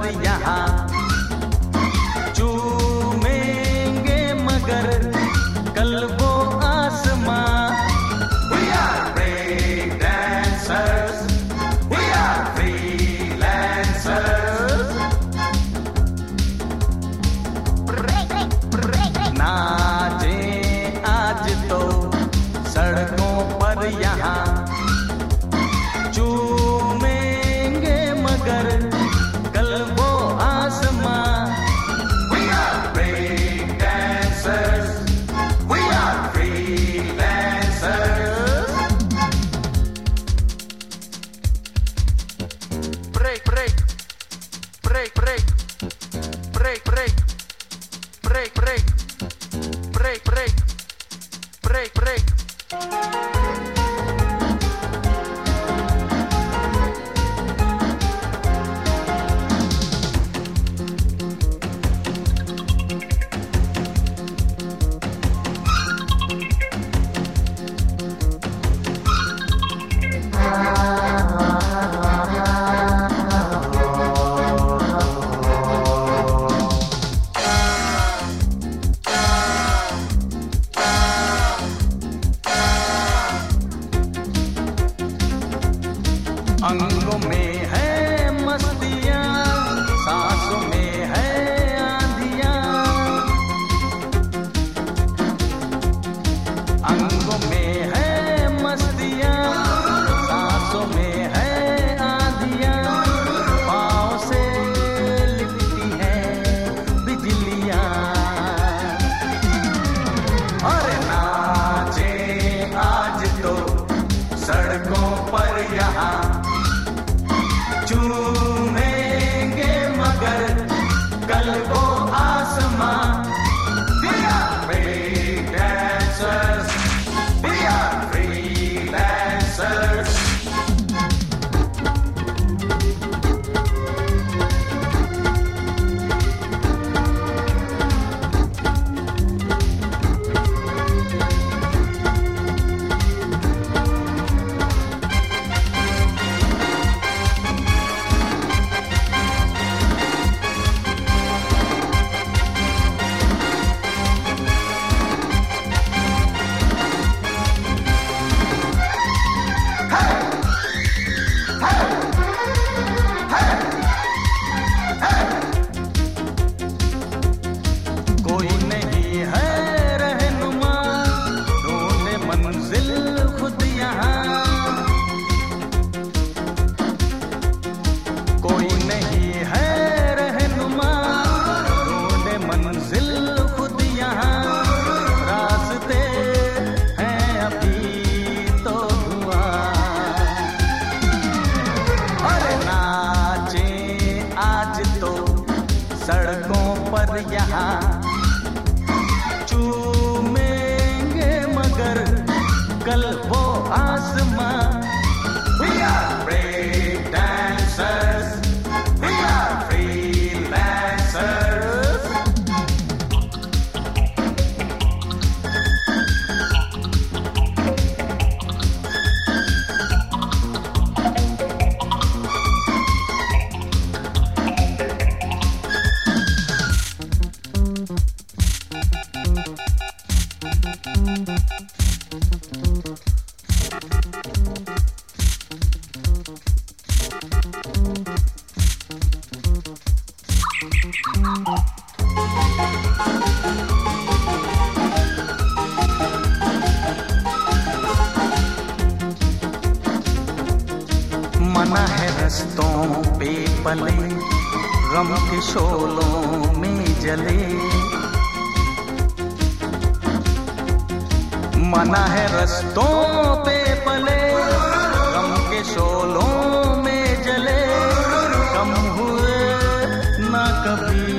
यहाँ चूमेंगे मगर कल वो आसमां। We are break dancers, we are freelancers. नाचें आज तो सड़कों पर यहाँ चूमेंगे मगर कल वो आसमां। We are break dancers, we are freelancers. Break, break, break, break, break, break, break, break, break, break, break, break. अंगों में है मस्तियाँ, सांसों में है आंधियाँ। अंगों में है मस्तियाँ, सांसों में है आंधियाँ। पाँव से लिपटी है बिजलियाँ। और नाचे आज तो सड़कों पर यहाँ चूमेंगे मगर कल वो आसमां। We are break dancers, we are freelancers. कोई नहीं है रहनुमा, ढूंढे मंजिल खुद यहाँ। कोई नहीं है रहनुमा, ढूंढे मंजिल खुद यहाँ। रास्ते हैं अभी तो धुआं। और नाचें आज तो सड़कों पर यहाँ चूमेंगे मगर कल वो आसमां। We are break dancers, we are freelancers. मना है रस्तों पे पले, गम के शोलों में जले। मना है रस्तों पे पले, गम के शोलों में जले। कम हुए ना कभी